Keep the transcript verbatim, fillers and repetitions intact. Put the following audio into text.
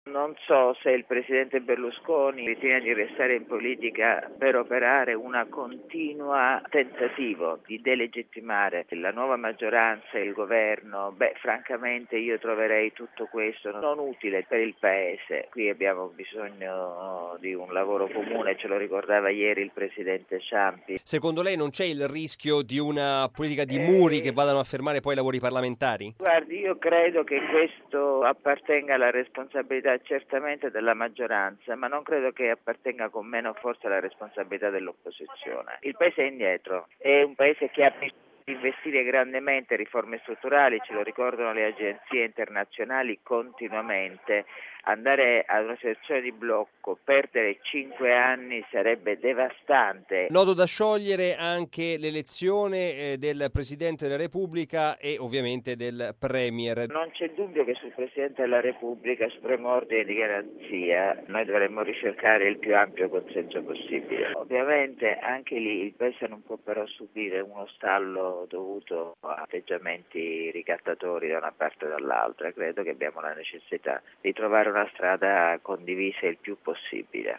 Non so se il presidente Berlusconi ritiene di restare in politica per operare una continua tentativo di delegittimare la nuova maggioranza e il governo. Beh, francamente io troverei tutto questo non utile per il Paese. Qui abbiamo bisogno di un lavoro comune, ce lo ricordava ieri il presidente Ciampi. Secondo lei non c'è il rischio di una politica di muri che Eh, vadano a fermare poi i lavori parlamentari? Guardi, io credo che questo appartenga alla responsabilità certamente della maggioranza, ma non credo che appartenga con meno forza alla responsabilità dell'opposizione. Il Paese è indietro, è un Paese che ha bisogno di investire grandemente in riforme strutturali, ce lo ricordano le agenzie internazionali continuamente. Andare ad una situazione di blocco, perdere cinque anni sarebbe devastante. Nodo da sciogliere anche l'elezione eh, del Presidente della Repubblica e ovviamente del Premier. Non c'è dubbio che sul Presidente della Repubblica, supremo ordine di garanzia, noi dovremmo ricercare il più ampio consenso possibile. Ovviamente anche lì il Paese non può però subire uno stallo dovuto a atteggiamenti ricattatori da una parte e dall'altra. Credo che abbiamo la necessità di trovare una strada condivisa il più possibile.